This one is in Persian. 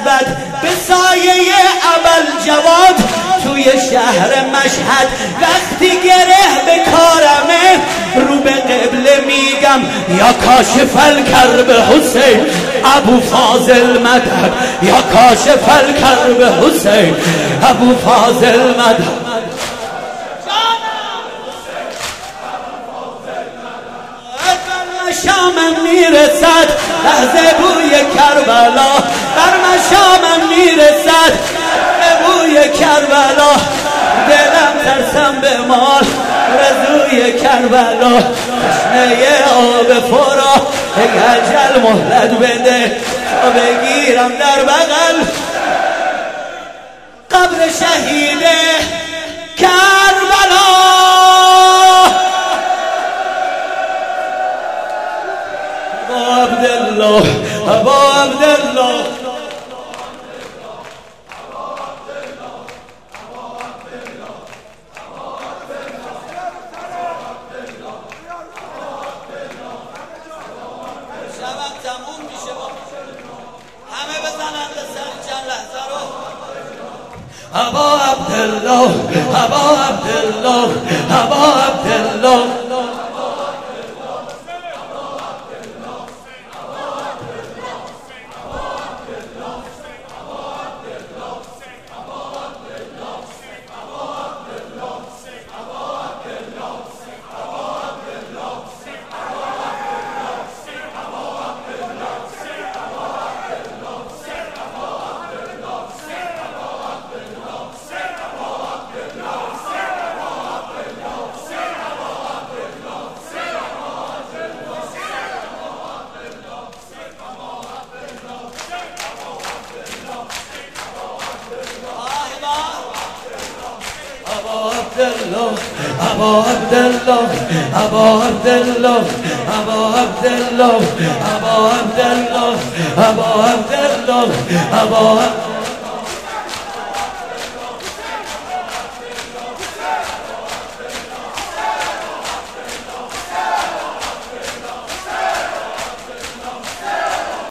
نسبت به سایه ابوالجواد توی شهر مشهد وقتی گره به کارمه رو به قبله میگم یا کاشف الکرب حسین ابو فاضل مدد، یا کاشف الکرب حسین ابو فاضل مدد. مشامم میرسد لحظه بوی کربلا، بر مشامم میرسد بوی کربلا، دلم ترسم به مال رضوی کربلا، تشنه آب فرا اجل مهلت بده تا بگیرم در بغل قبر شهید کربلا. ابا عبدالله ابا عبدالله شبم تموم میشه همه بزنن به سر چند لحظه رو. ابا عبدالله ابا عبدالله ابا عبدالله ابا عبدالله ابا عبدالله ابا عبدالله ابا عبدالله ابا عبدالله ابا